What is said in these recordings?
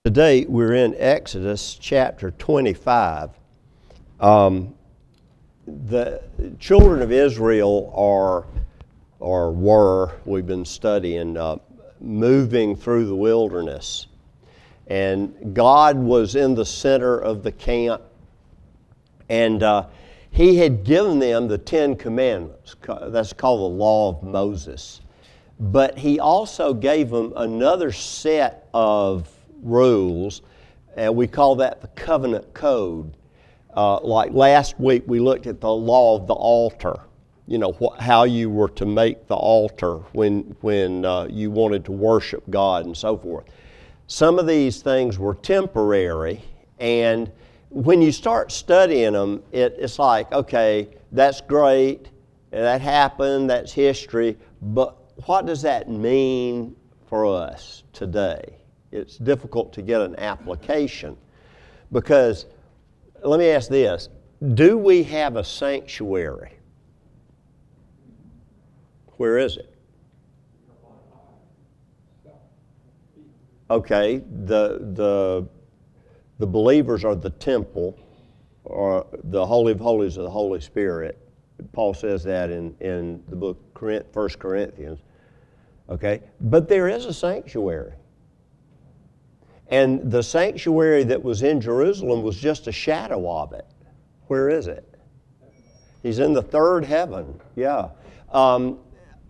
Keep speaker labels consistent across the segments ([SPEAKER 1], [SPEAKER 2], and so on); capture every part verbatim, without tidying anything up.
[SPEAKER 1] Today we're in Exodus chapter twenty-five. Um, the children of Israel are, or were, we've been studying, uh, moving through the wilderness. And God was in the center of the camp. And uh, He had given them the Ten Commandments. That's called the Law of Moses. But He also gave them another set of rules, and we call that the covenant code. Uh, like last week we looked at the law of the altar, you know, wh- how you were to make the altar when, when uh, you wanted to worship God and so forth. Some of these things were temporary, and when you start studying them, it, it's like, okay, that's great, that happened, that's history, but what does that mean for us today? It's difficult to get an application because, let me ask this, do we have a sanctuary? Where is it? Okay, the, the, the believers are the temple, or the Holy of Holies of the Holy Spirit. Paul says that in, in the book First Corinthians. Okay, but there is a sanctuary. And the sanctuary that was in Jerusalem was just a shadow of it. Where is it? He's in the third heaven, yeah. Um,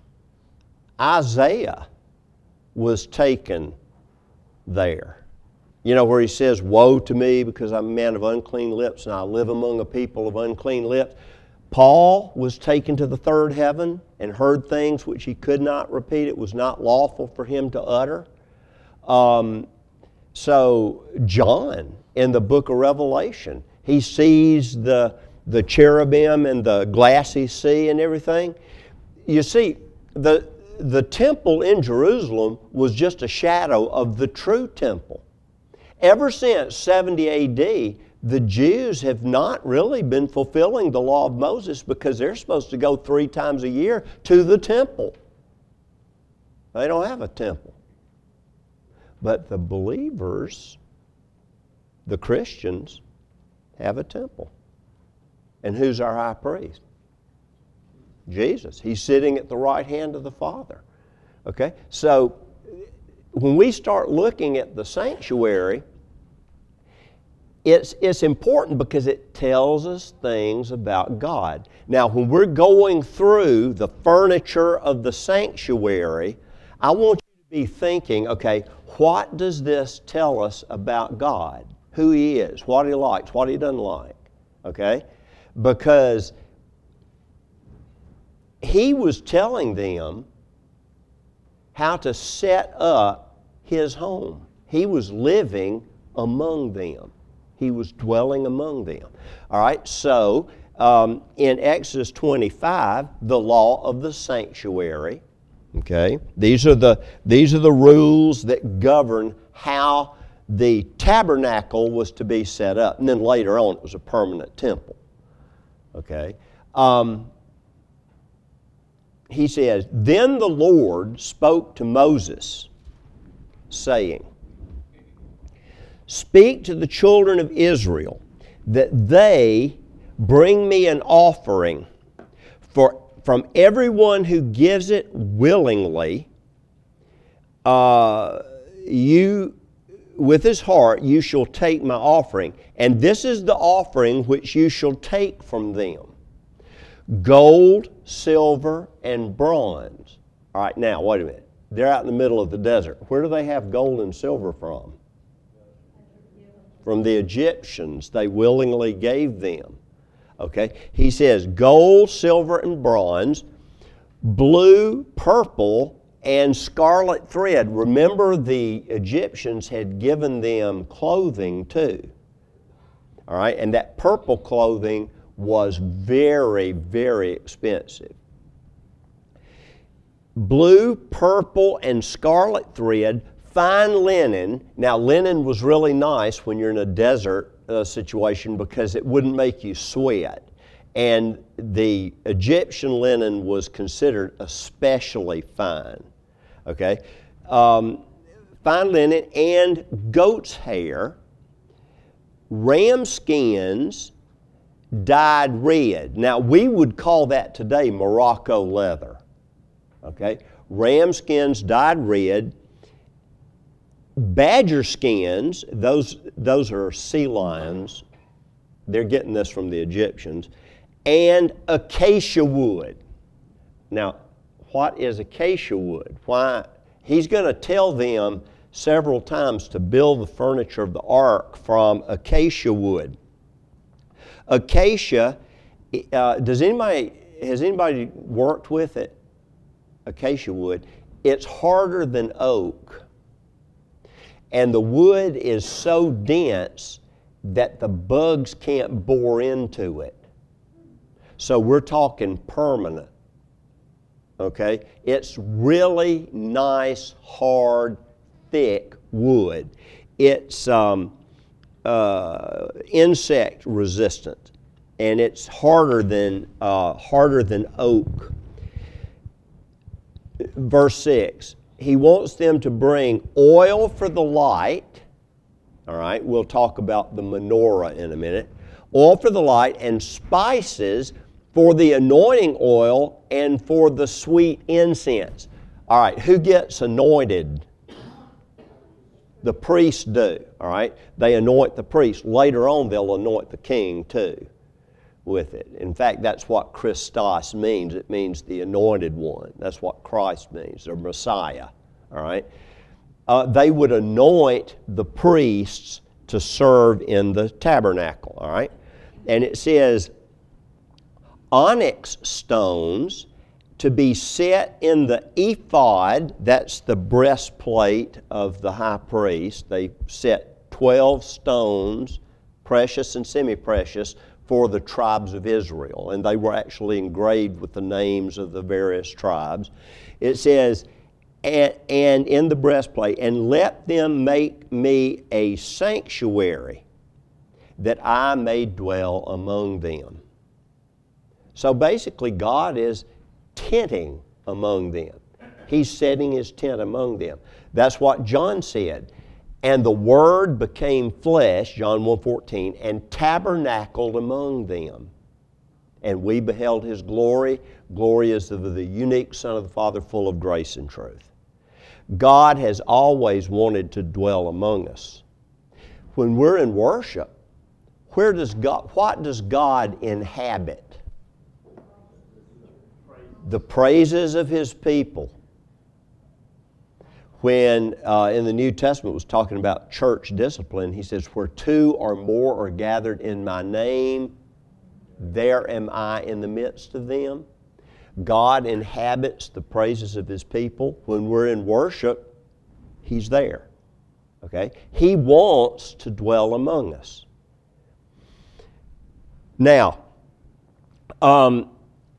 [SPEAKER 1] Isaiah was taken there. You know, where he says, "Woe to me, because I'm a man of unclean lips, and I live among a people of unclean lips." Paul was taken to the third heaven and heard things which he could not repeat. It was not lawful for him to utter. Um, so John, in the book of Revelation, he sees the, the cherubim and the glassy sea and everything. You see, the, the temple in Jerusalem was just a shadow of the true temple. Ever since seventy A D, the Jews have not really been fulfilling the law of Moses because they're supposed to go three times a year to the temple. They don't have a temple. But the believers, the Christians, have a temple. And who's our high priest? Jesus. He's sitting at the right hand of the Father. Okay? So when we start looking at the sanctuary, It's, it's important because it tells us things about God. Now, when we're going through the furniture of the sanctuary, I want you to be thinking, okay, what does this tell us about God? Who He is, what He likes, what He doesn't like, okay? Because He was telling them how to set up His home. He was living among them. He was dwelling among them. All right, so um, in Exodus twenty-five, the law of the sanctuary, okay, these are the, these are the rules that govern how the tabernacle was to be set up. And then later on, it was a permanent temple, okay. Um, he says, "Then the Lord spoke to Moses, saying, Speak to the children of Israel that they bring me an offering, for from everyone who gives it willingly, uh, you with his heart you shall take my offering, and this is the offering which you shall take from them: gold, silver, and bronze." All right, now wait a minute. They're out in the middle of the desert. Where do they have gold and silver from? From the Egyptians. They willingly gave them. Okay? He says gold, silver, and bronze, blue, purple, and scarlet thread. Remember, the Egyptians had given them clothing too. All right? And that purple clothing was very, very expensive. Blue, purple, and scarlet thread, fine linen. Now, linen was really nice when you're in a desert uh, situation because it wouldn't make you sweat. And the Egyptian linen was considered especially fine. Okay? Um, fine linen, and goat's hair, ram skins dyed red. Now, we would call that today Morocco leather. Okay? Ram skins dyed red, badger skins, those, those are sea lions. They're getting this from the Egyptians, and acacia wood. Now, what is acacia wood? Why? He's going to tell them several times to build the furniture of the ark from acacia wood. Acacia, uh, does anybody, has anybody worked with it? Acacia wood. It's harder than oak. And the wood is so dense that the bugs can't bore into it. So we're talking permanent. Okay? It's really nice, hard, thick wood. It's um, uh, insect resistant, and it's harder than uh, harder than oak. Verse six. He wants them to bring oil for the light. All right, we'll talk about the menorah in a minute. Oil for the light and spices for the anointing oil and for the sweet incense. All right, who gets anointed? The priests do, all right? They anoint the priest. Later on, they'll anoint the king too with it. In fact, that's what Christos means. It means the anointed one. That's what Christ means, the Messiah, all right? Uh, they would anoint the priests to serve in the tabernacle, all right? And it says, onyx stones to be set in the ephod, that's the breastplate of the high priest. They set twelve stones, precious and semi-precious, for the tribes of Israel. And they were actually engraved with the names of the various tribes. It says, and, and in the breastplate, and let them make me a sanctuary that I may dwell among them. So basically, God is tenting among them. He's setting His tent among them. That's what John said. And the Word became flesh, John one fourteen, and tabernacled among them. And we beheld His glory. Glory is of the unique Son of the Father, full of grace and truth. God has always wanted to dwell among us. When we're in worship, where does God, what does God inhabit? The praises of His people. When uh, in the New Testament was talking about church discipline, he says, where two or more are gathered in my name, there am I in the midst of them. God inhabits the praises of His people. When we're in worship, He's there. Okay? He wants to dwell among us. Now, um,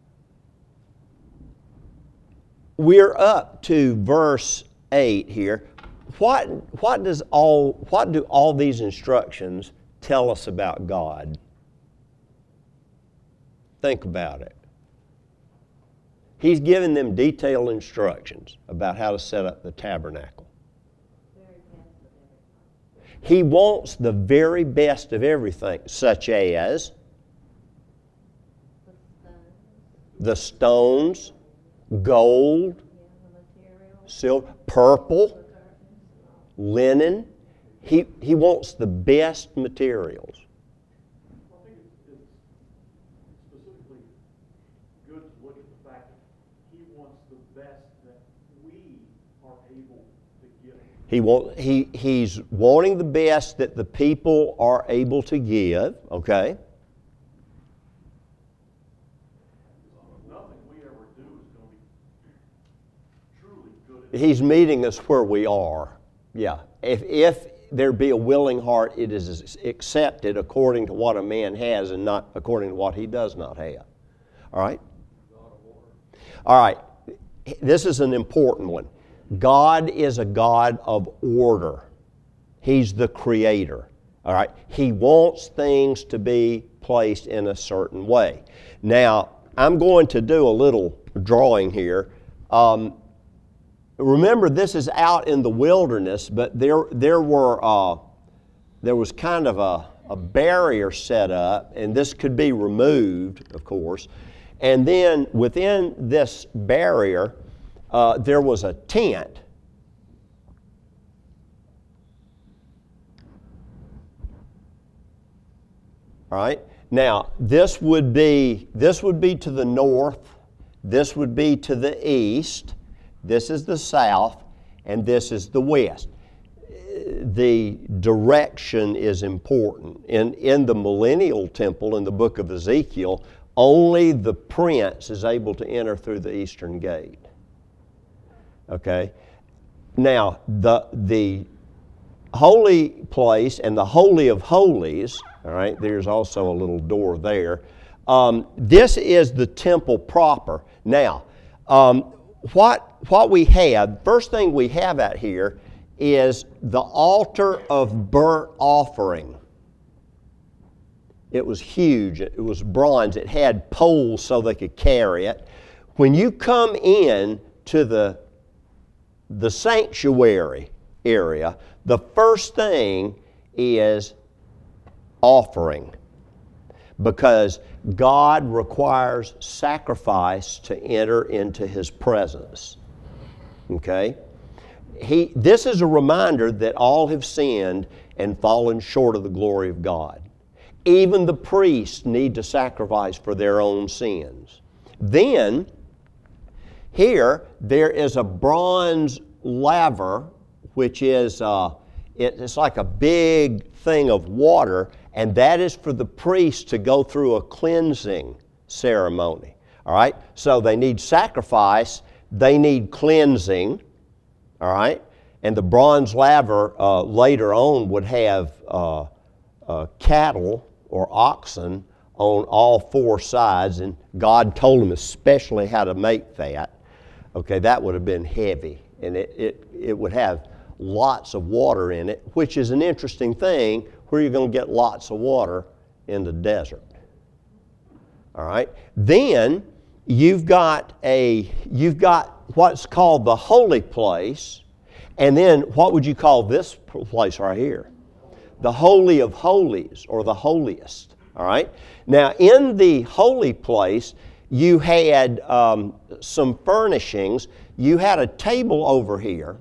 [SPEAKER 1] we're up to verse eight here. What, what, does all, what do all these instructions tell us about God? Think about it. He's given them detailed instructions about how to set up the tabernacle. He wants the very best of everything, such as the stones, gold, silver, purple, linen. He, he wants the best materials.
[SPEAKER 2] I think it's, it's specifically good to look at the fact that He wants the best that we are able to give.
[SPEAKER 1] He want, he, he's wanting the best that the people are able to give, okay?
[SPEAKER 2] Nothing we ever do is going to be truly good.
[SPEAKER 1] He's meeting us where we are. Yeah. If, if there be a willing heart, it is accepted according to what a man has and not according to what he does not have. All right? All right. This is an important one. God is a God of order. He's the creator. All right? He wants things to be placed in a certain way. Now, I'm going to do a little drawing here. Um, remember, this is out in the wilderness, but there, there, were, uh, there was kind of a, a barrier set up, and this could be removed, of course. And then within this barrier, uh, there was a tent. All right. Now, this would be this would be to the north. This would be to the east. This is the south, and this is the west. The direction is important. In in the millennial temple in the book of Ezekiel, only the prince is able to enter through the eastern gate. Okay. Now, the the holy place and the Holy of Holies, all right, there's also a little door there. Um, this is the temple proper. Now, um, what, what we have, first thing we have out here is the altar of burnt offering. It was huge. It was bronze. It had poles so they could carry it. When you come in to the, the sanctuary area, the first thing is offering, because God requires sacrifice to enter into His presence. Okay? He, this is a reminder that all have sinned and fallen short of the glory of God. Even the priests need to sacrifice for their own sins. Then, here, there is a bronze laver, which is, uh, it, it's like a big thing of water, and that is for the priest to go through a cleansing ceremony. All right? So they need sacrifice, they need cleansing, all right? And the bronze laver uh, later on would have uh, uh, cattle or oxen on all four sides, and God told them especially how to make that. Okay, that would have been heavy, and it, it, it would have lots of water in it, which is an interesting thing, where you're going to get lots of water in the desert. All right? Then you've got a you've got what's called the holy place, and then what would you call this place right here? The Holy of Holies, or the holiest. All right? Now, in the holy place, you had um, some furnishings. You had a table over here,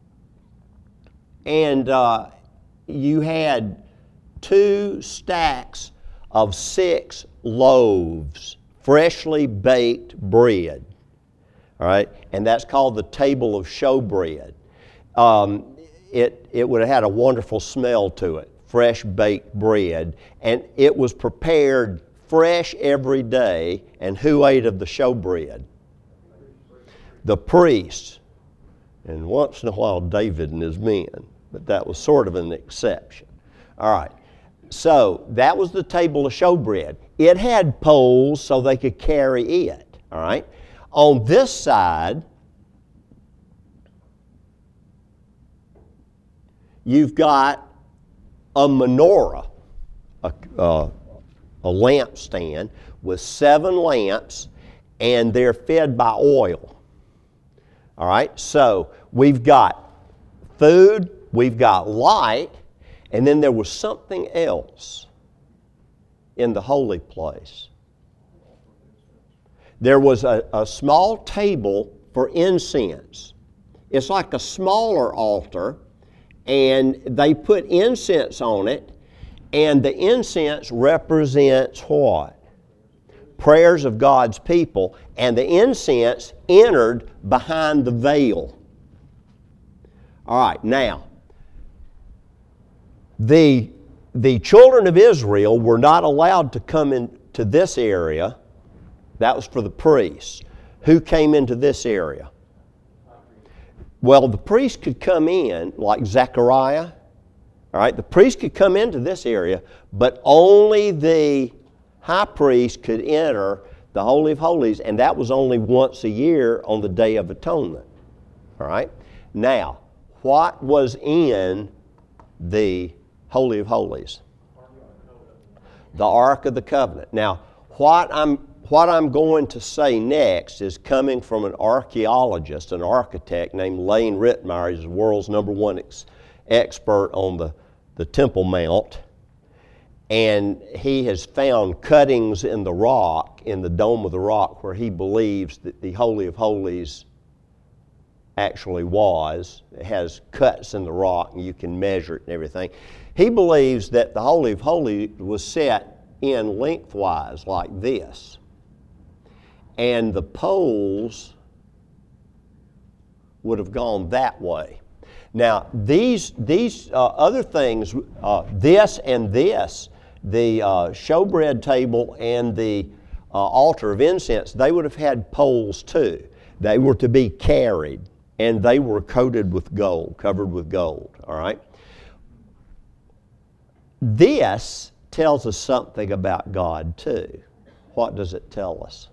[SPEAKER 1] and uh, you had two stacks of six loaves, freshly baked bread. All right? And that's called the table of showbread. Um, it, it would have had a wonderful smell to it, fresh baked bread. And it was prepared fresh every day. And who ate of the showbread? The priests. And once in a while, David and his men. But that was sort of an exception. All right. So that was the table of showbread. It had poles so they could carry it. All right. On this side, you've got a menorah, a, uh, a lampstand with seven lamps, and they're fed by oil. All right. So we've got food, we've got light, and then there was something else in the holy place. There was a, a small table for incense. It's like a smaller altar, and they put incense on it, and the incense represents what? Prayers of God's people, and the incense entered behind the veil. All right, now, the, the children of Israel were not allowed to come into this area. That was for the priests. Who came into this area? Well, the priest could come in, like Zechariah. All right, the priest could come into this area, but only the high priest could enter the Holy of Holies, and that was only once a year on the Day of Atonement. All right? Now, what was in the Holy of Holies? The Ark of the Covenant. Now, what I'm what I'm going to say next is coming from an archaeologist, an architect named Lane Rittmeyer. He's the world's number one ex- expert on the, the Temple Mount. And he has found cuttings in the rock, in the dome of the rock, where he believes that the Holy of Holies actually was. It has cuts in the rock, and you can measure it and everything. He believes that the Holy of Holies was set in lengthwise like this. And the poles would have gone that way. Now, these, these uh, other things, uh, this and this, the uh, showbread table and the uh, altar of incense, they would have had poles too. They were to be carried, and they were coated with gold, covered with gold, all right? This tells us something about God too. What does it tell us?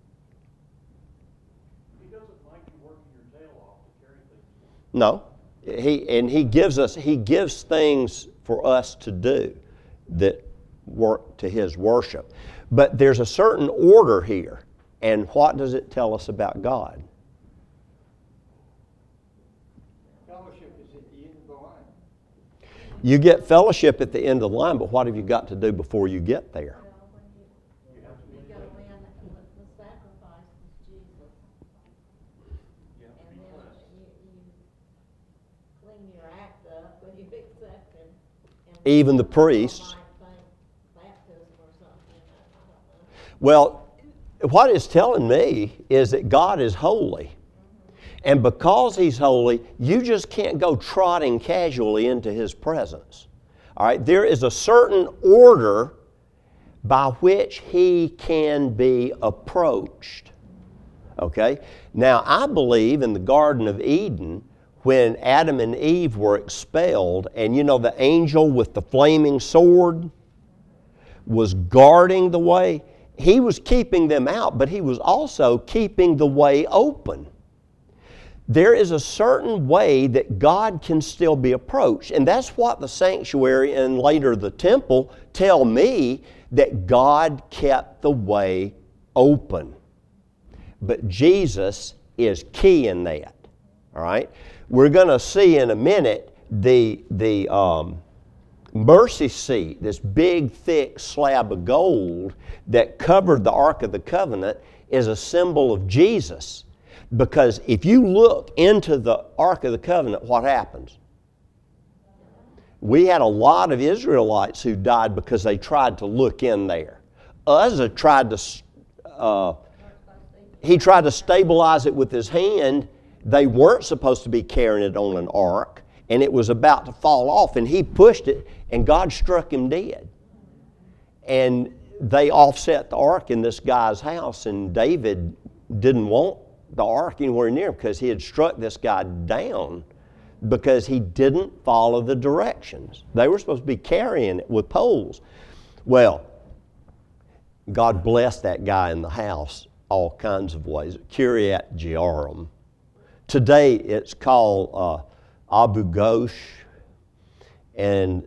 [SPEAKER 2] He doesn't like you working your tail off to carry things.
[SPEAKER 1] No. He, and he gives us, he gives things for us to do that work to his worship. But there's a certain order here. And what does it tell us about God?
[SPEAKER 3] Fellowship is at the end of the line.
[SPEAKER 1] You get fellowship at the end of the line, but what have you got to do before you get there?
[SPEAKER 4] Well, when you, you go in, the, the sacrifice was Jesus.
[SPEAKER 2] You have to
[SPEAKER 4] And
[SPEAKER 2] be
[SPEAKER 4] then
[SPEAKER 2] blessed.
[SPEAKER 4] you, you clean your act up when you accept him. And
[SPEAKER 1] Even the
[SPEAKER 4] some people
[SPEAKER 1] priests.
[SPEAKER 4] might think baptism or something, I I don't know.
[SPEAKER 1] Well, what it's telling me is that God is holy. And because he's holy, you just can't go trotting casually into his presence. All right? There is a certain order by which he can be approached. Okay? Now, I believe in the Garden of Eden, when Adam and Eve were expelled, and you know the angel with the flaming sword was guarding the way, he was keeping them out, but he was also keeping the way open. There is a certain way that God can still be approached. And that's what the sanctuary and later the temple tell me, that God kept the way open. But Jesus is key in that. All right? We're going to see in a minute the, the um, mercy seat, this big, thick slab of gold that covered the Ark of the Covenant, is a symbol of Jesus. Because if you look into the Ark of the Covenant, what happens? We had a lot of Israelites who died because they tried to look in there. Uzzah tried to, uh, he tried to stabilize it with his hand. They weren't supposed to be carrying it on an ark, and it was about to fall off, and he pushed it, and God struck him dead. And they offset the ark in this guy's house, and David didn't want the ark anywhere near him because he had struck this guy down because he didn't follow the directions. They were supposed to be carrying it with poles. Well, God blessed that guy in the house all kinds of ways. Kiryat Jearim. Today it's called uh, Abu Ghosh, and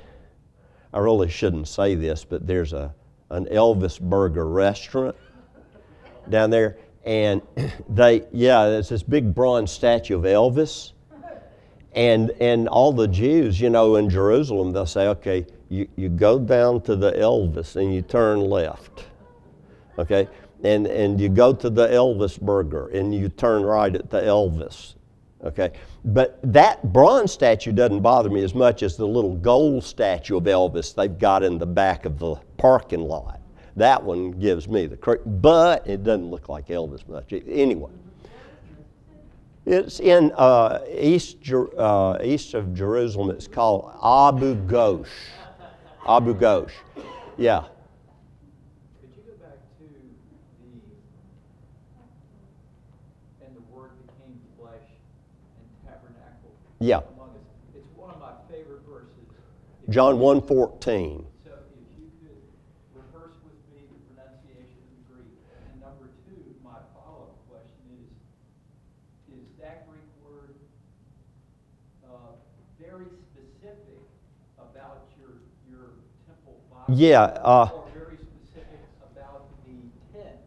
[SPEAKER 1] I really shouldn't say this, but there's a an Elvis Burger restaurant down there. And they, yeah, there's this big bronze statue of Elvis. And and all the Jews, you know, in Jerusalem, they'll say, okay, you, you go down to the Elvis and you turn left. Okay? And and you go to the Elvis Burger and you turn right at the Elvis. Okay? But that bronze statue doesn't bother me as much as the little gold statue of Elvis they've got in the back of the parking lot. That one gives me the credit, but it doesn't look like Elvis much. Anyway, it's in uh, east, uh, east of Jerusalem. It's called Abu Ghosh. Abu Ghosh. Yeah.
[SPEAKER 3] Could you go back to the, and the Word became flesh and tabernacled
[SPEAKER 1] Yeah.
[SPEAKER 3] among us? It's one of my favorite verses.
[SPEAKER 1] John one fourteen.
[SPEAKER 3] So if you could rehearse with me the pronunciation of the Greek. And number two, my follow-up question is, is that Greek word uh, very specific about your your temple body?
[SPEAKER 1] Yeah. Uh,
[SPEAKER 3] Or very specific about the tent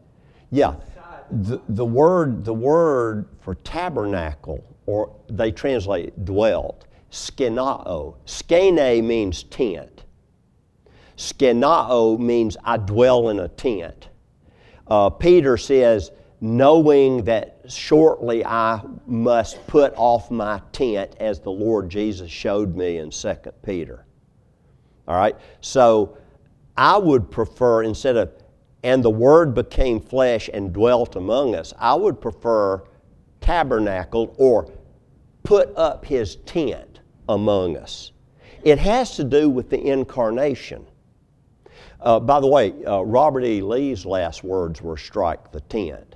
[SPEAKER 1] Yeah.
[SPEAKER 3] Inside
[SPEAKER 1] The, the word the word for tabernacle, or they translate dwelt, skenao. Skene means tent. Skenao means I dwell in a tent. Uh, Peter says, knowing that shortly I must put off my tent, as the Lord Jesus showed me in Second Peter. All right? So I would prefer, instead of, and the Word became flesh and dwelt among us, I would prefer tabernacled or put up His tent among us. It has to do with the incarnation. Uh, by the way, uh, Robert E. Lee's last words were strike the tent.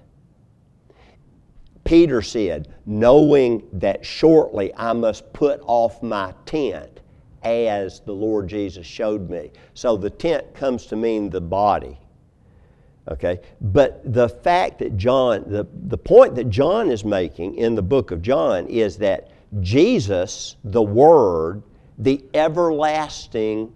[SPEAKER 1] Peter said, knowing that shortly I must put off my tent as the Lord Jesus showed me. So the tent comes to mean the body. Okay? But the fact that John, the, the point that John is making in the book of John is that Jesus, the Word, the everlasting,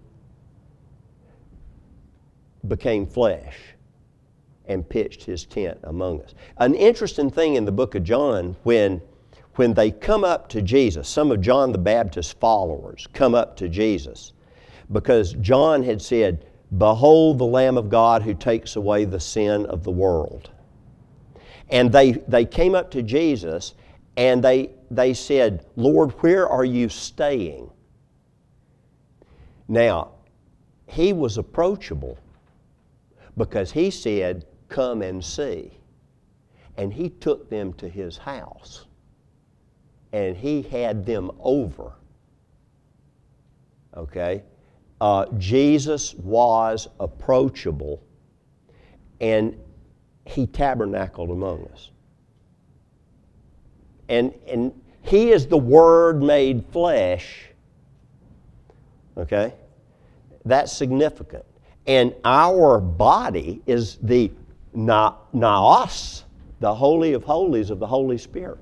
[SPEAKER 1] became flesh and pitched His tent among us. An interesting thing in the book of John, when, when they come up to Jesus, some of John the Baptist's followers come up to Jesus, because John had said, behold the Lamb of God who takes away the sin of the world. And they, they came up to Jesus and they, they said, Lord, where are you staying? Now, He was approachable because He said, come and see. And He took them to His house and He had them over. Okay? Uh, Jesus was approachable and He tabernacled among us. And, and He is the Word made flesh. Okay? That's significant. And our body is the na- naos, the Holy of Holies of the Holy Spirit.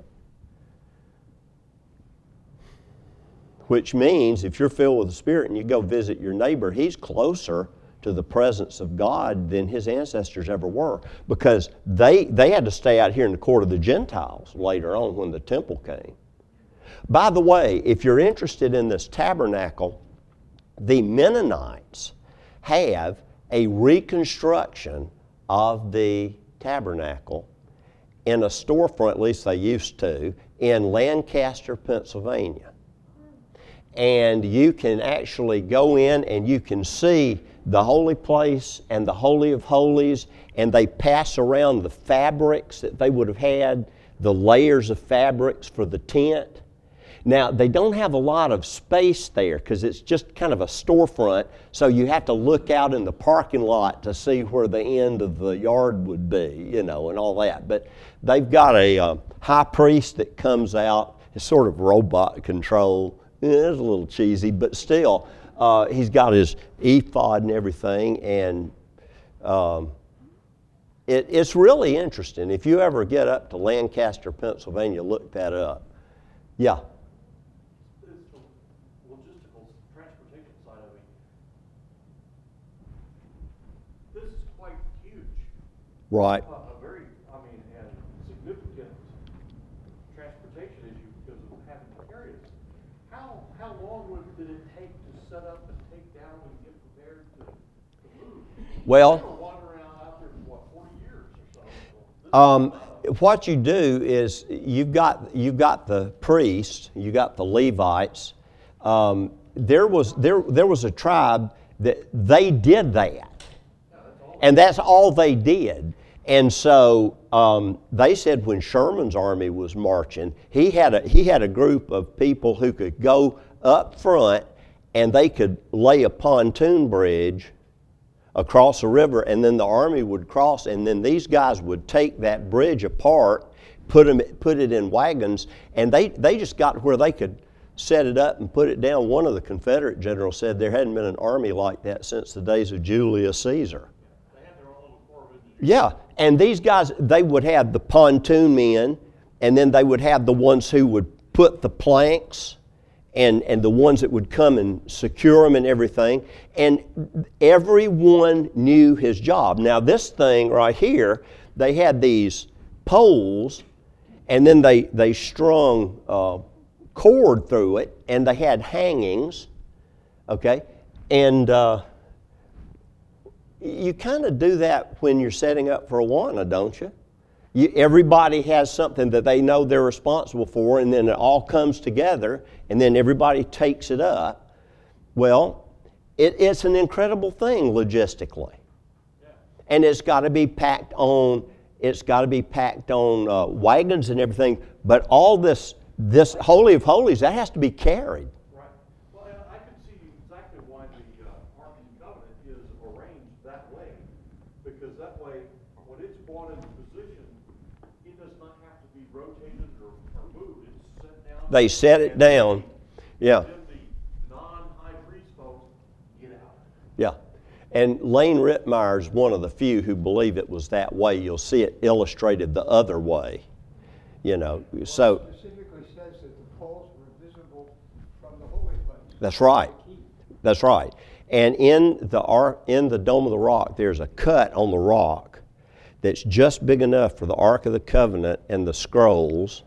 [SPEAKER 1] Which means if you're filled with the Spirit and you go visit your neighbor, he's closer to the presence of God than his ancestors ever were, because they, they had to stay out here in the court of the Gentiles later on when the temple came. By the way, if you're interested in this tabernacle, the Mennonites have a reconstruction of the tabernacle in a storefront, at least they used to, in Lancaster, Pennsylvania. And you can actually go in and you can see the holy place and the Holy of Holies, and they pass around the fabrics that they would have had, the layers of fabrics for the tent. Now, they don't have a lot of space there because it's just kind of a storefront, so you have to look out in the parking lot to see where the end of the yard would be, you know, and all that. But they've got a uh, high priest that comes out. It's sort of robot control. It's a little cheesy, but still, uh, he's got his ephod and everything, and um, it, it's really interesting. If you ever get up to Lancaster, Pennsylvania, look that up. Yeah.
[SPEAKER 2] It's the logistical transportation side of it. This is quite huge.
[SPEAKER 1] Right.
[SPEAKER 2] Uh, a very, I mean, and significant transportation issue because of having to carry this. How, how long would, did it take to set up and take down and get prepared to, to move?
[SPEAKER 1] Well,
[SPEAKER 2] They were wandering around out there for what, forty years or so. So this
[SPEAKER 1] Um,
[SPEAKER 2] is-
[SPEAKER 1] what you do is you've got you've got the priests, you got the Levites. Um, there was there there was a tribe that they did that, and that's all they did. And so um, they said when Sherman's army was marching, he had a he had a group of people who could go up front, and they could lay a pontoon bridge across the river, and then the army would cross, and then these guys would take that bridge apart, put them, put it in wagons, and they, they just got where they could set it up and put it down. One of the Confederate generals said there hadn't been an army like that since the days of Julius Caesar.
[SPEAKER 2] They had their own little corps of engineers.
[SPEAKER 1] Yeah, and these guys, they would have the pontoon men, and then they would have the ones who would put the planks, and, and the ones that would come and secure them and everything. And everyone knew his job. Now this thing right here, they had these poles, and then they, they strung uh, cord through it, and they had hangings, okay? And uh, you kind of do that when you're setting up for Awana, don't you? you? Everybody has something that they know they're responsible for, and then it all comes together, and then everybody takes it up. Well, it, it's an incredible thing logistically. Yeah. And it's got to be packed on, it's got to be packed on uh, wagons and everything, but all this, this Holy of Holies, that has to be carried.
[SPEAKER 2] Right. Well, and I can see exactly why the uh, Ark of the Covenant is arranged that way, because that way, when it's brought into position, it does not have to be rotated or, or moved. It's set down.
[SPEAKER 1] They set it down. Yeah.
[SPEAKER 2] Then the non-high priest folks get out.
[SPEAKER 1] Yeah. And Lane Rittmeyer is one of the few who believe it was that way. You'll see it illustrated the other way. You know,
[SPEAKER 5] Well,
[SPEAKER 1] so.
[SPEAKER 5] It specifically says that the poles were visible from the holy place.
[SPEAKER 1] That's right. That's right. And in the ark, in the Dome of the Rock, there's a cut on the rock that's just big enough for the Ark of the Covenant and the scrolls.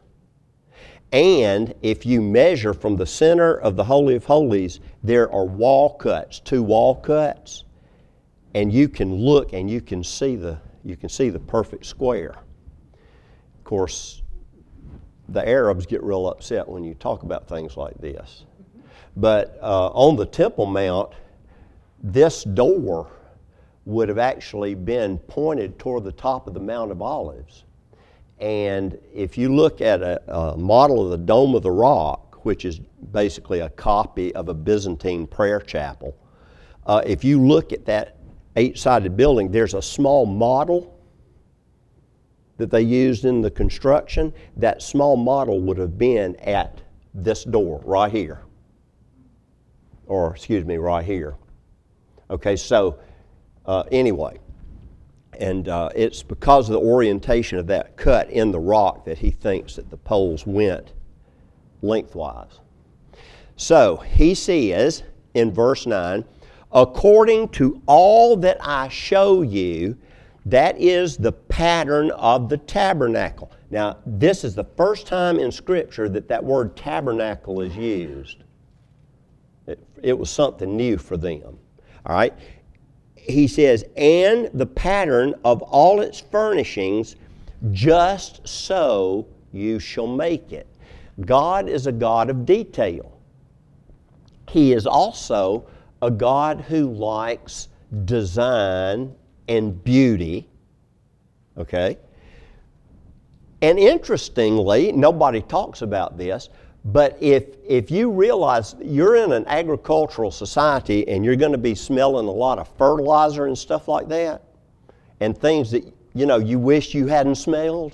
[SPEAKER 1] And if you measure from the center of the Holy of Holies, there are wall cuts, two wall cuts, and you can look and you can see the you can see the perfect square. Of course, the Arabs get real upset when you talk about things like this. But uh, on the Temple Mount, this door would have actually been pointed toward the top of the Mount of Olives. And if you look at a, a model of the Dome of the Rock, which is basically a copy of a Byzantine prayer chapel, uh, if you look at that eight-sided building, there's a small model that they used in the construction. That small model would have been at this door right here. Or, excuse me, right here. Okay, so uh, anyway, and uh, it's because of the orientation of that cut in the rock that he thinks that the poles went lengthwise. So he says in verse nine, according to all that I show you, that is the pattern of the tabernacle. Now, this is the first time in Scripture that that word tabernacle is used. It, it was something new for them. All right? He says, and the pattern of all its furnishings, just so you shall make it. God is a God of detail. He is also a God who likes design and beauty. Okay? And interestingly, nobody talks about this, but if, if you realize you're in an agricultural society and you're going to be smelling a lot of fertilizer and stuff like that, and things that, you know, you wish you hadn't smelled,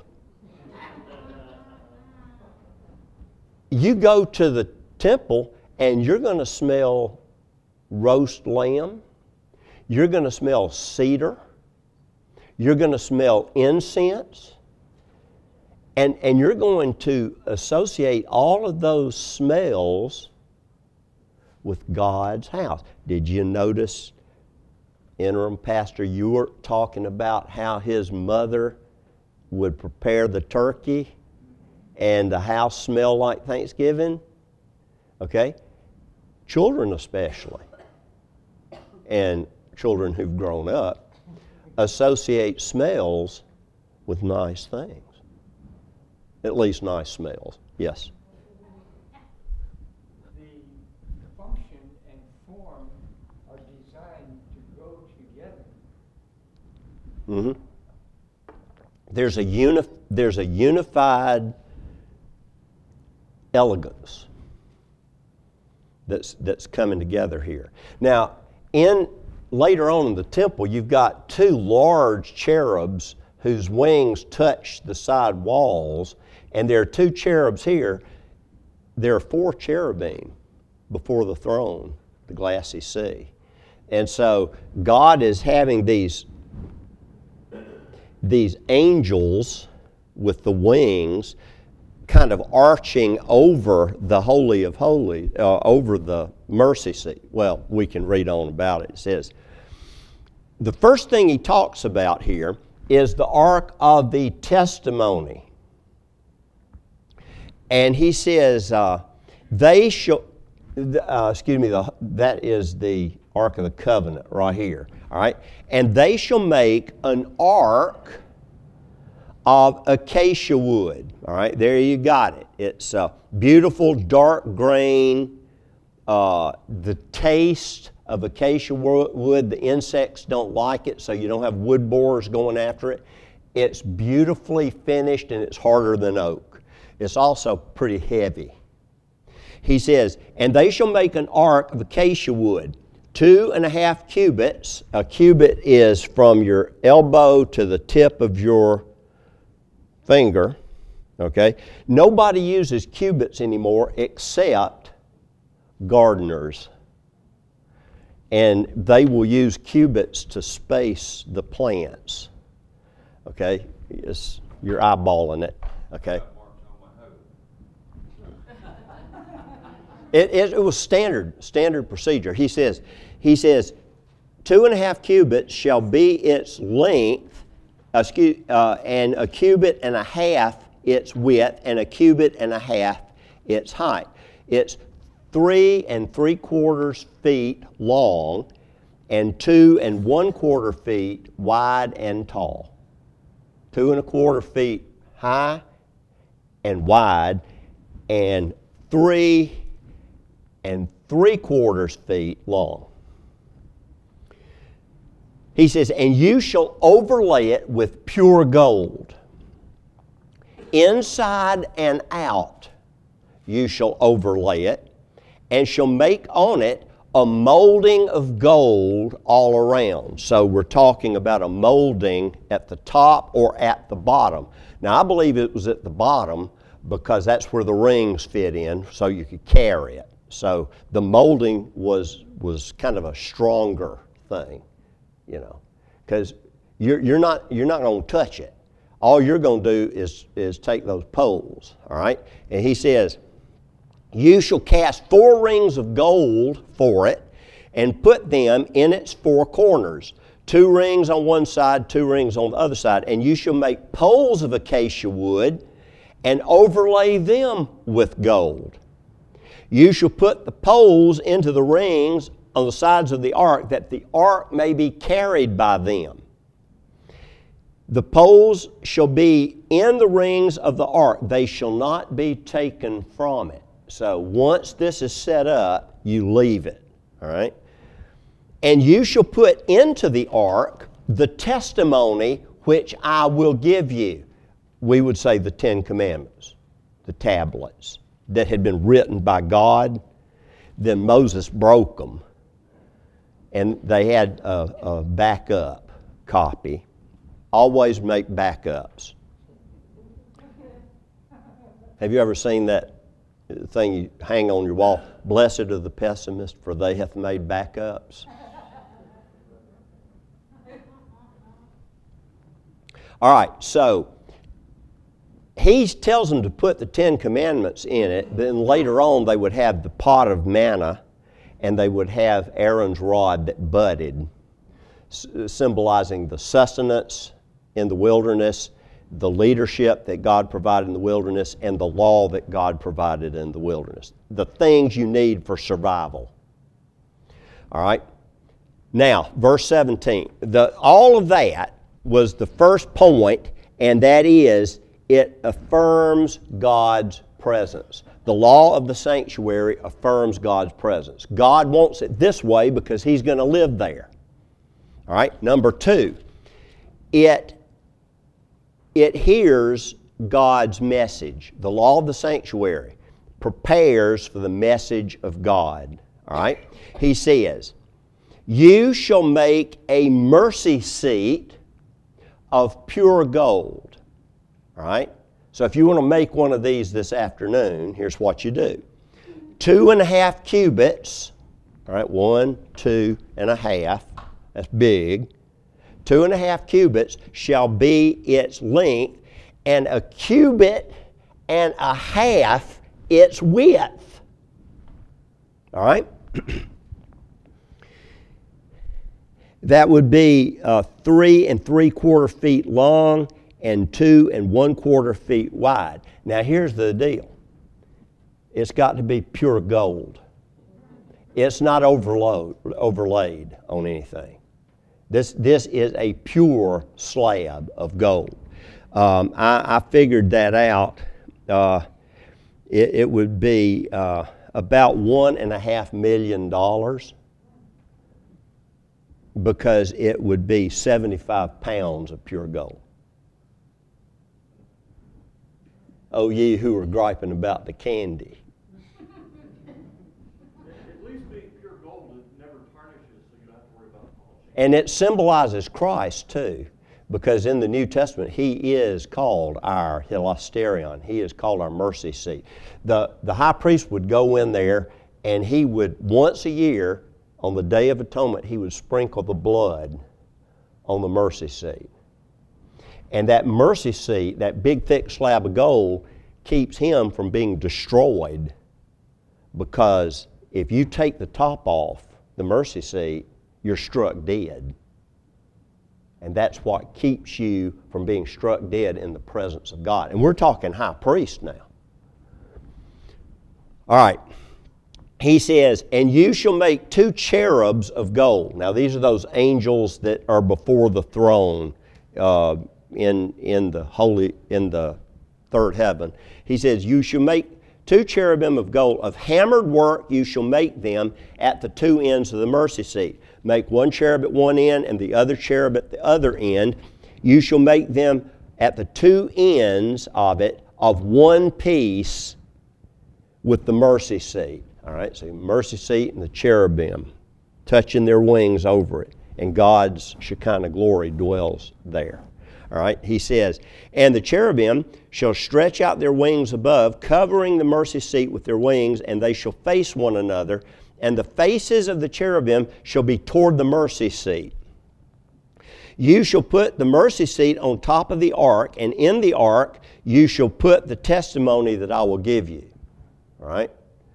[SPEAKER 1] you go to the temple and you're going to smell roast lamb, you're going to smell cedar, you're going to smell incense, and, and you're going to associate all of those smells with God's house. Did you notice, interim pastor, you were talking about how his mother would prepare the turkey and the house smelled like Thanksgiving? Okay? Children especially, and children who've grown up, associate smells with nice things. At least nice smells. Yes?
[SPEAKER 5] The function and form are designed to go together.
[SPEAKER 1] Mm-hmm. There's a uni- there's a unified elegance that's that's coming together here. Now, in later on in the temple, you've got two large cherubs whose wings touch the side walls, and there are two cherubs here. There are four cherubim before the throne, the glassy sea. And so God is having these, these angels with the wings kind of arching over the Holy of Holies, uh, over the mercy seat. Well, we can read on about it. It says, the first thing he talks about here is the ark of the testimony. And he says, uh, they shall, uh, excuse me, the, that is the ark of the covenant right here. All right. And they shall make an ark of acacia wood. All right, there you got it. It's a beautiful dark grain. Uh, the taste of acacia wood, the insects don't like it, so you don't have wood borers going after it. It's beautifully finished and it's harder than oak. It's also pretty heavy. He says, and they shall make an ark of acacia wood, two and a half cubits. A cubit is from your elbow to the tip of your finger, okay? Nobody uses cubits anymore except gardeners. And they will use cubits to space the plants, okay? It's, you're eyeballing it, okay? It, it, it was standard, standard procedure. He says, he says, two and a half cubits shall be its length, excuse, uh, and a cubit and a half its width, and a cubit and a half its height. It's three and three quarters feet long, and two and one quarter feet wide and tall. Two and a quarter feet high and wide, and three and three quarters feet long. He says, and you shall overlay it with pure gold. Inside and out you shall overlay it, and shall make on it a molding of gold all around. So we're talking about a molding at the top or at the bottom. Now I believe it was at the bottom because that's where the rings fit in, so you could carry it. So the molding was, was kind of a stronger thing, you know, because you're, you're not, you're not going to touch it. All you're going to do is, is take those poles, all right? And he says, you shall cast four rings of gold for it and put them in its four corners, two rings on one side, two rings on the other side. And you shall make poles of acacia wood and overlay them with gold. You shall put the poles into the rings on the sides of the ark, that the ark may be carried by them. The poles shall be in the rings of the ark. They shall not be taken from it. So once this is set up, you leave it, all right? And you shall put into the ark the testimony which I will give you. We would say the Ten Commandments, the tablets that had been written by God. Then Moses broke them, and they had a, a backup copy. Always make backups. Have you ever seen that thing you hang on your wall? Blessed are the pessimists, for they hath made backups. All right, so he tells them to put the Ten Commandments in it. Then later on they would have the pot of manna, and they would have Aaron's rod that budded, symbolizing the sustenance in the wilderness, the leadership that God provided in the wilderness, and the law that God provided in the wilderness. The things you need for survival. All right? Now, verse seventeen. The, all of that was the first point, and that is, it affirms God's presence. The law of the sanctuary affirms God's presence. God wants it this way because He's going to live there. All right? Number two, it It hears God's message. The law of the sanctuary prepares for the message of God. All right? He says, you shall make a mercy seat of pure gold. All right? So if you want to make one of these this afternoon, here's what you do. Two and a half cubits. All right? One, two and a half. That's big. Two and a half cubits shall be its length, and a cubit and a half its width. All right? that would be uh, three and three quarter feet long and two and one quarter feet wide. Now here's the deal. It's got to be pure gold. It's not overload, overlaid on anything. This, this is a pure slab of gold. Um, I, I figured that out. Uh, it, it would be uh, about one and a half million dollars because it would be seventy-five pounds of pure gold. Oh, ye who are griping about the candy.
[SPEAKER 2] At least being pure gold, it never tarnishes, so you don't have to worry about polishing.
[SPEAKER 1] And it symbolizes Christ too, because in the New Testament, He is called our hilasterion. He is called our mercy seat. The, the high priest would go in there and he would, once a year, on the Day of Atonement, he would sprinkle the blood on the mercy seat. And that mercy seat, that big thick slab of gold, keeps him from being destroyed, because if you take the top off the mercy seat, you're struck dead. And that's what keeps you from being struck dead in the presence of God. And we're talking high priest now. All right. He says, and you shall make two cherubs of gold. Now these are those angels that are before the throne uh, in, in the holy, in the third heaven. He says, you shall make two cherubim of gold. Of hammered work you shall make them at the two ends of the mercy seat. Make one cherub at one end and the other cherub at the other end. You shall make them at the two ends of it of one piece with the mercy seat. All right, so mercy seat and the cherubim touching their wings over it. And God's Shekinah glory dwells there. All right, he says, and the cherubim shall stretch out their wings above, covering the mercy seat with their wings, and they shall face one another. And the faces of the cherubim shall be toward the mercy seat. You shall put the mercy seat on top of the ark, and in the ark you shall put the testimony that I will give you. All right?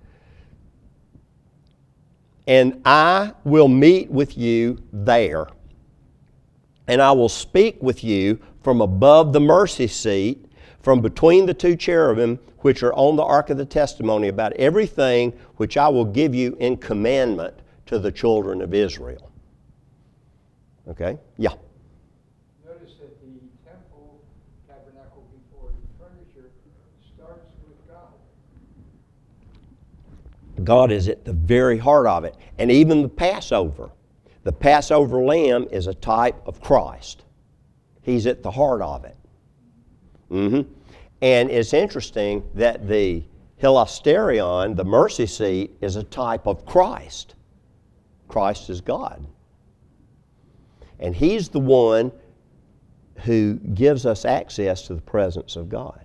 [SPEAKER 1] And I will meet with you there, and I will speak with you from above the mercy seat, from between the two cherubim which are on the ark of the testimony, about everything which I will give you in commandment to the children of Israel. Okay? Yeah.
[SPEAKER 5] Notice that the temple tabernacle before the furniture starts with God.
[SPEAKER 1] God is at the very heart of it. And even the Passover. The Passover lamb is a type of Christ. He's at the heart of it. Mm-hmm. And it's interesting that the hilasterion, the mercy seat, is a type of Christ. Christ is God. And He's the one who gives us access to the presence of God.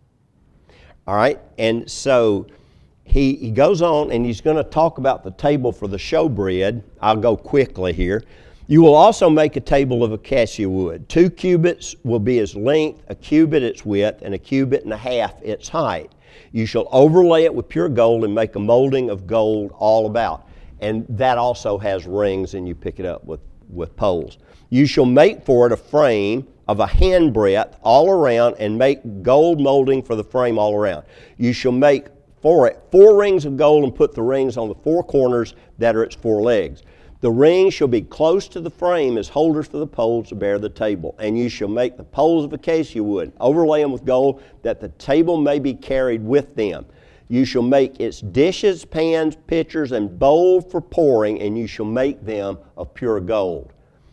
[SPEAKER 1] All right? And so He, he goes on and he's going to talk about the table for the showbread. I'll go quickly here. You will also make a table of acacia wood. Two cubits will be its length, a cubit its width, and a cubit and a half its height. You shall overlay it with pure gold and make a molding of gold all about. And that also has rings, and you pick it up with, with poles. You shall make for it a frame of a handbreadth all around, and make gold molding for the frame all around. You shall make for it four rings of gold, and put the rings on the four corners that are its four legs. The rings shall be close to the frame as holders for the poles to bear the table. And you shall make the poles of acacia wood, overlay them with gold, that the table may be carried with them. You shall make its dishes, pans, pitchers, and bowls for pouring, and you shall make them of pure gold.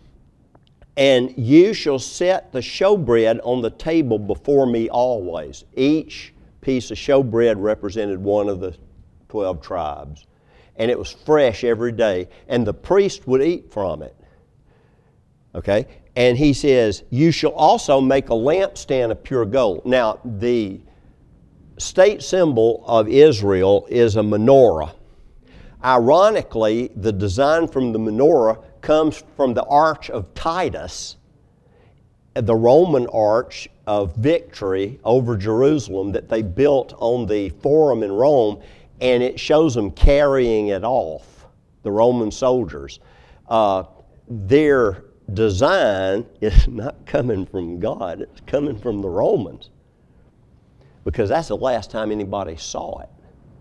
[SPEAKER 1] And you shall set the showbread on the table before me always. Each piece of showbread represented one of the twelve tribes. And it was fresh every day, and the priest would eat from it. Okay? And he says, you shall also make a lampstand of pure gold. Now, the state symbol of Israel is a menorah. Ironically, the design from the menorah comes from the Arch of Titus, the Roman arch of victory over Jerusalem that they built on the Forum in Rome, and it shows them carrying it off, the Roman soldiers. Uh, their design is not coming from God, it's coming from the Romans. Because that's the last time anybody saw it.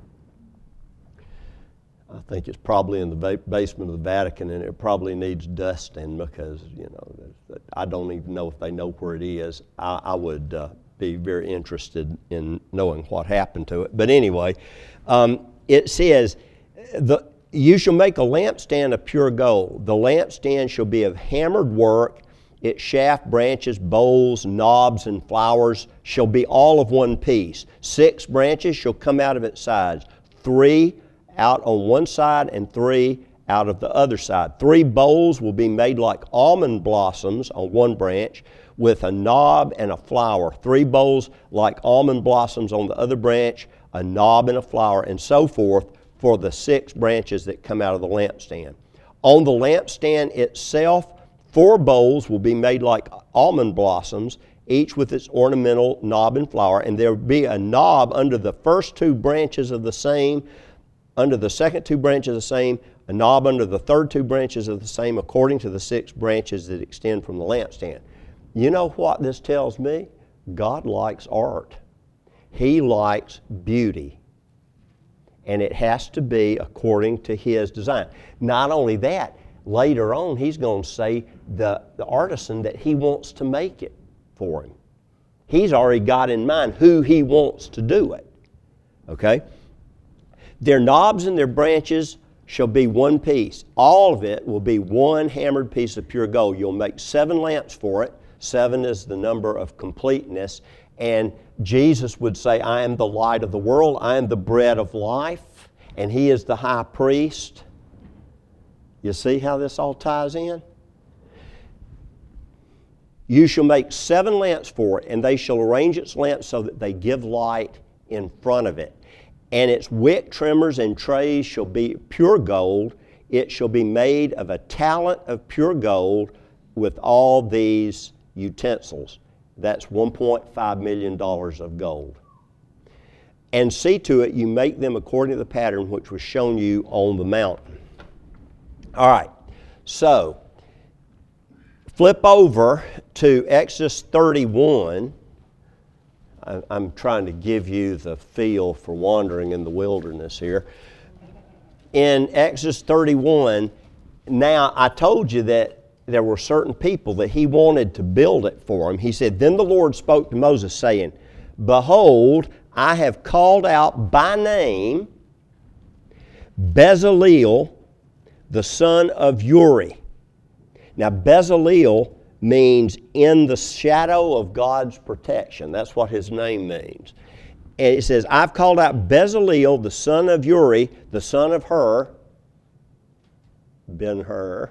[SPEAKER 1] I think it's probably in the va- basement of the Vatican, and it probably needs dusting because, you know, I don't even know if they know where it is. I, I would uh, be very interested in knowing what happened to it. But anyway, um, it says, the, you shall make a lampstand of pure gold. The lampstand shall be of hammered work. Its shaft, branches, bowls, knobs, and flowers shall be all of one piece. Six branches shall come out of its sides, three out on one side and three out of the other side. Three bowls will be made like almond blossoms on one branch with a knob and a flower. Three bowls like almond blossoms on the other branch, a knob and a flower, and so forth for the six branches that come out of the lampstand. On the lampstand itself, four bowls will be made like almond blossoms, each with its ornamental knob and flower, and there will be a knob under the first two branches of the same, under the second two branches of the same, a knob under the third two branches of the same, according to the six branches that extend from the lampstand. You know what this tells me? God likes art. He likes beauty. And it has to be according to His design. Not only that, later on He's going to say the, the artisan that He wants to make it for Him. He's already got in mind who He wants to do it. Okay? Their knobs and their branches shall be one piece. All of it will be one hammered piece of pure gold. You'll make seven lamps for it. Seven is the number of completeness. And Jesus would say, I am the light of the world. I am the bread of life. And He is the high priest. You see how this all ties in? You shall make seven lamps for it, and they shall arrange its lamps so that they give light in front of it. And its wick trimmers and trays shall be pure gold. It shall be made of a talent of pure gold with all these utensils. That's one point five million dollars of gold. And see to it you make them according to the pattern which was shown you on the mountain. All right, so flip over to Exodus thirty-one. I'm trying to give you the feel for wandering in the wilderness here. In Exodus thirty-one, now I told you that there were certain people that He wanted to build it for Him. He said, Then the Lord spoke to Moses, saying, Behold, I have called out by name Bezaleel, the son of Uri. Now, Bezaleel means in the shadow of God's protection. That's what his name means. And it says, I've called out Bezaleel, the son of Uri, the son of Hur, Ben-Hur.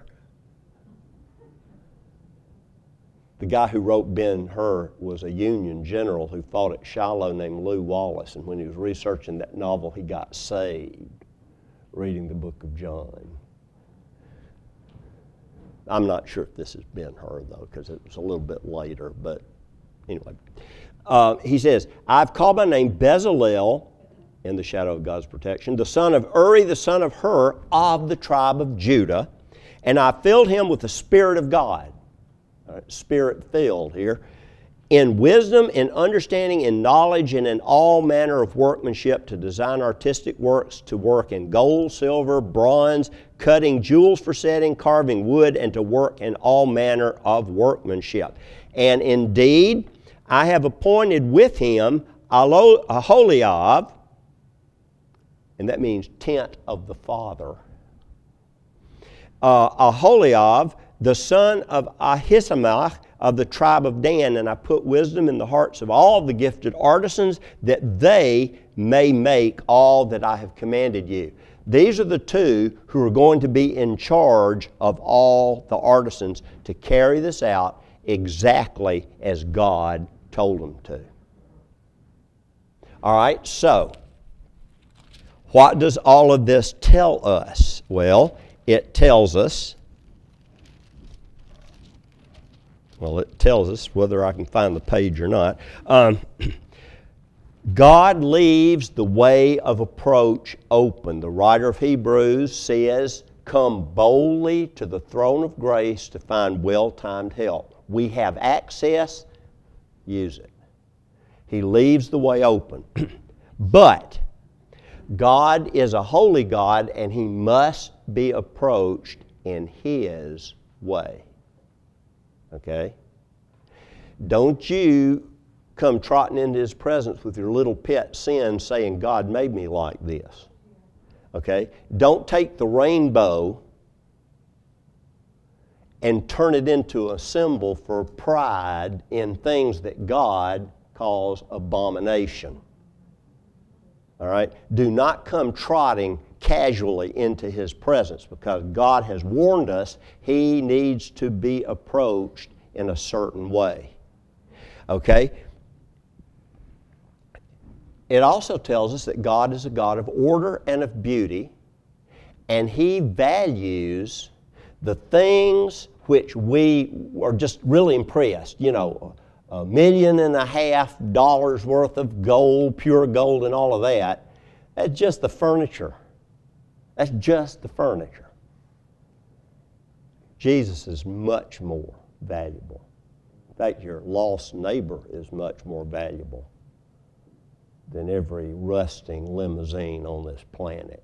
[SPEAKER 1] The guy who wrote Ben-Hur was a Union general who fought at Shiloh named Lew Wallace. And when he was researching that novel, he got saved reading the book of John. I'm not sure if this has been her, though, because it was a little bit later. But anyway, uh, he says, I've called by name Bezaleel, in the shadow of God's protection, the son of Uri, the son of Hur, of the tribe of Judah, and I filled him with the Spirit of God. All right, Spirit-filled here. In wisdom, in understanding, in knowledge, and in all manner of workmanship, to design artistic works, to work in gold, silver, bronze, cutting jewels for setting, carving wood, and to work in all manner of workmanship. And indeed, I have appointed with him Aholiab, and that means tent of the Father. Uh, Aholiab, the son of Ahisamach, of the tribe of Dan, and I put wisdom in the hearts of all the gifted artisans, that they may make all that I have commanded you. These are the two who are going to be in charge of all the artisans to carry this out exactly as God told them to. All right, so what does all of this tell us? Well, it tells us Well, it tells us, whether I can find the page or not. Um, God leaves the way of approach open. The writer of Hebrews says come boldly to the throne of grace to find well-timed help. We have access, use it. He leaves the way open. But God is a holy God, and He must be approached in His way. Okay? Don't you come trotting into His presence with your little pet sin saying, God made me like this. Okay? Don't take the rainbow and turn it into a symbol for pride in things that God calls abomination. All right? Do not come trotting casually into His presence, because God has warned us He needs to be approached in a certain way. Okay? It also tells us that God is a God of order and of beauty, and He values the things which we are just really impressed. You know, a million and a half dollars worth of gold, pure gold and all of that. That's just the furniture. That's just the furniture. Jesus is much more valuable. In fact, your lost neighbor is much more valuable than every rusting limousine on this planet.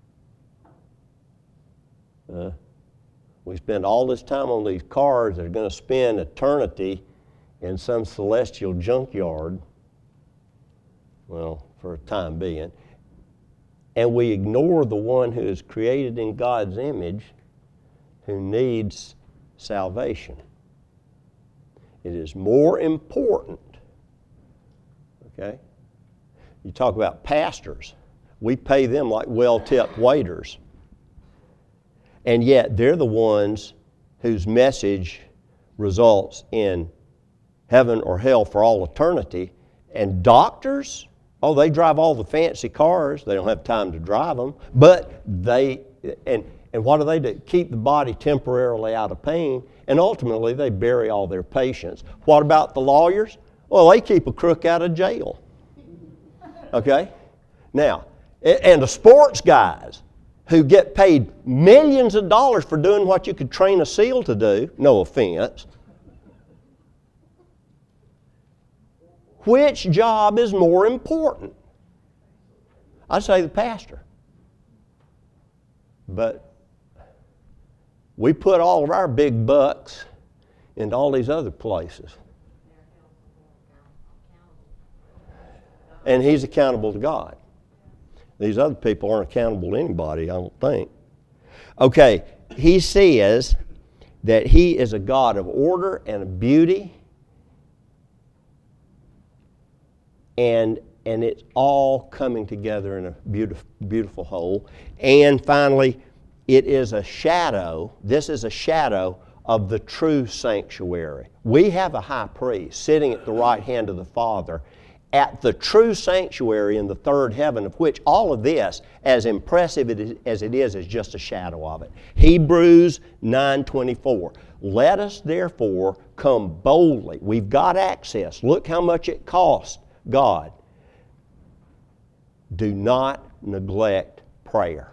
[SPEAKER 1] Uh, we spend all this time on these cars that are going to spend eternity in some celestial junkyard, well, for a time being, and we ignore the one who is created in God's image, who needs salvation. It is more important, okay? You talk about pastors. We pay them like well-tipped waiters. And yet they're the ones whose message results in heaven or hell for all eternity. And doctors, oh, they drive all the fancy cars. They don't have time to drive them. But they, and, and what do they do? Keep the body temporarily out of pain. And ultimately, they bury all their patients. What about the lawyers? Well, they keep a crook out of jail. Okay? Now, and the sports guys who get paid millions of dollars for doing what you could train a SEAL to do, no offense. Which job is more important? I'd say the pastor. But we put all of our big bucks into all these other places. And He's accountable to God. These other people aren't accountable to anybody, I don't think. Okay, He says that He is a God of order and of beauty, and, and it's all coming together in a beautiful, beautiful whole. And finally, it is a shadow, this is a shadow of the true sanctuary. We have a high priest sitting at the right hand of the Father, at the true sanctuary in the third heaven, of which all of this, as impressive as it is, is just a shadow of it. Hebrews nine twenty-four. Let us therefore come boldly. We've got access. Look how much it cost God. Do not neglect prayer.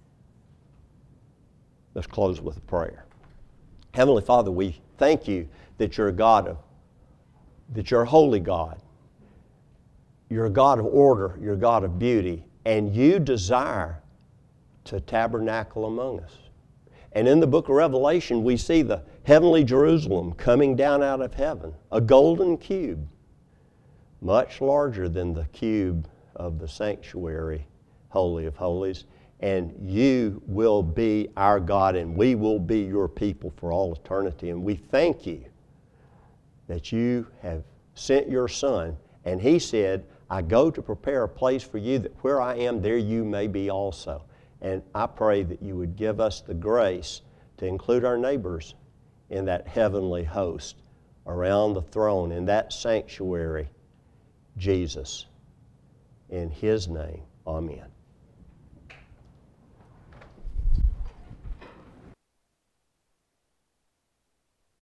[SPEAKER 1] Let's close with a prayer. Heavenly Father, we thank You that You're a God of, that You're a holy God. You're a God of order, You're a God of beauty, and You desire to tabernacle among us. And in the book of Revelation, we see the heavenly Jerusalem coming down out of heaven, a golden cube, much larger than the cube of the sanctuary, Holy of Holies. And You will be our God, and we will be Your people for all eternity. And we thank You that You have sent Your Son, and He said, I go to prepare a place for you, that where I am, there you may be also. And I pray that You would give us the grace to include our neighbors in that heavenly host around the throne, in that sanctuary, Jesus. In His name, amen.